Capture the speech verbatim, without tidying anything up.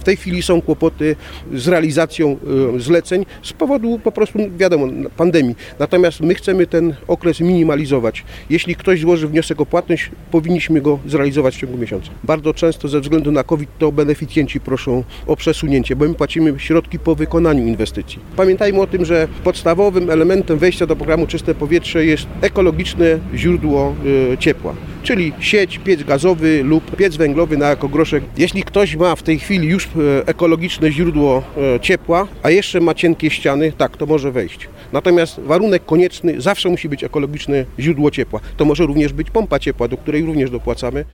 tej chwili są kłopoty z realizacją zleceń z powodu po prostu, wiadomo, pandemii. Natomiast my chcemy ten okres minimalizować. Jeśli ktoś złoży wniosek o płatność, powinniśmy go zrealizować w ciągu miesiąca. Bardzo często ze względu na COVID to beneficjenci proszą o przesunięcie, bo my płacimy środki po wykonaniu inwestycji. Pamiętajmy o tym, że podstawowym elementem wejścia do programu Czyste Powietrze jest ekologiczne źródło y, ciepła, czyli sieć, piec gazowy lub piec węglowy na ekogroszek. Jeśli ktoś ma w tej chwili już ekologiczne źródło y, ciepła, a jeszcze ma cienkie ściany, tak, to może wejść. Natomiast warunek konieczny zawsze musi być ekologiczne źródło ciepła. To może również być pompa ciepła, do której również dopłacamy.